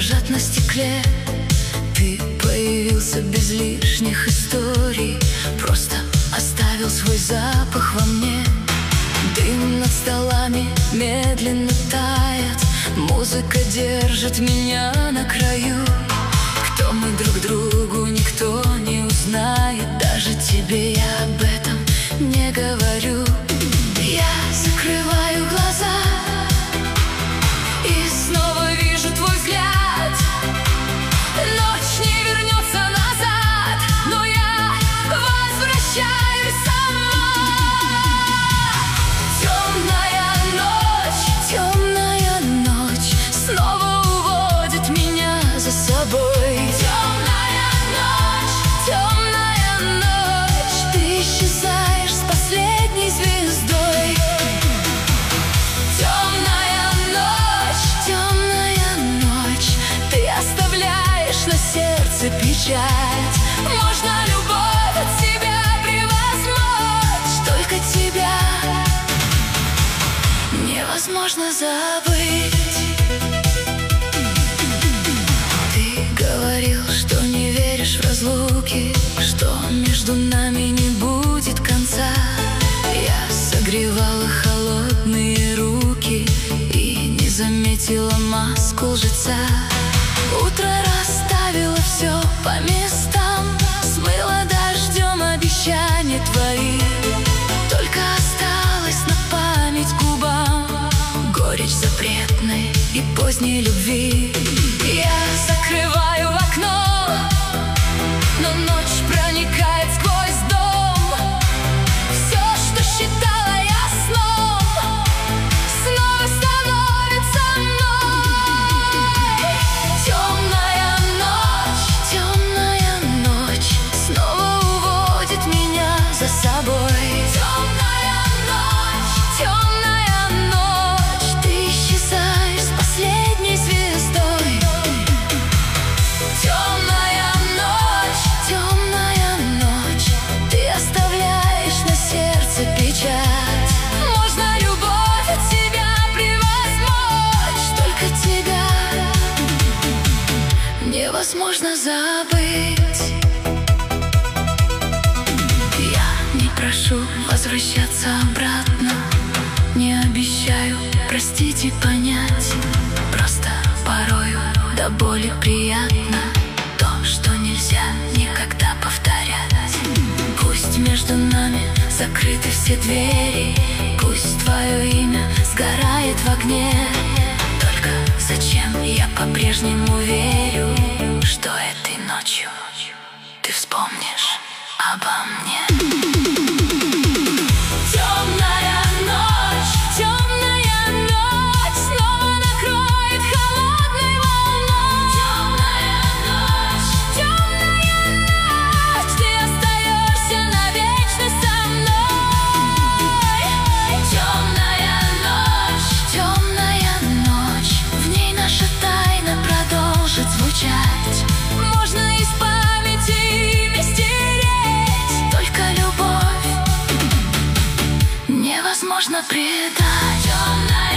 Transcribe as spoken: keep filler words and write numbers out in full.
дрожат на стекле. Ты появился без лишних историй, просто оставил свой запах во мне. Дым над столами медленно тает, музыка держит меня на краю. Кто мы друг другу, никто не узнает, даже тебе я об этом не говорю. Я закрываю глаза и снова вижу твой взгляд. Ночь не вернется назад, но я возвращаюсь сама. Темная ночь, темная ночь снова уводит меня за собой. Темная ночь, темная ночь, ты исчезаешь с последней звездой. Темная ночь, темная ночь, ты оставляешь на сердце печать. Можно любовь от себя превозмочь, только тебя невозможно забыть. Ты говорил, что не веришь в разлуки, что между нами не будет конца. Я согревала холодные руки и не заметила маску лжеца. Утро расставило все по местам, смыло дождем обещания твои. Только осталось на память губам горечь запретной и поздней любви. Я закрываю окно, но ночь проникает сквозь дом. Все, что считала я сном, снова становится мной. Темная ночь, темная ночь снова уводит меня за собой. Темная ночь, темная ночь, ты исчезаешь с последней звездой. Темная ночь, темная ночь, ты оставляешь на сердце печать. Можно любовь от себя превозмочь, только тебя невозможно забыть. Я не прошу возвращаться обратно, не обещаю простить и понять. Просто порою до боли приятно то, что нельзя никогда повторять. Пусть между нами закрыты все двери, пусть твое имя сгорает в огне. Только зачем я по-прежнему верю, что этой ночью ты вспомнишь обо мне. Темная ночь, темная ночь снова накроет холодной волной. Темная ночь, темная ночь, ты остаешься навечно со мной. Темная ночь, темная ночь, в ней наша тайна продолжит звучать. Можно из памяти имя стереть, только любовь невозможно предать. Темная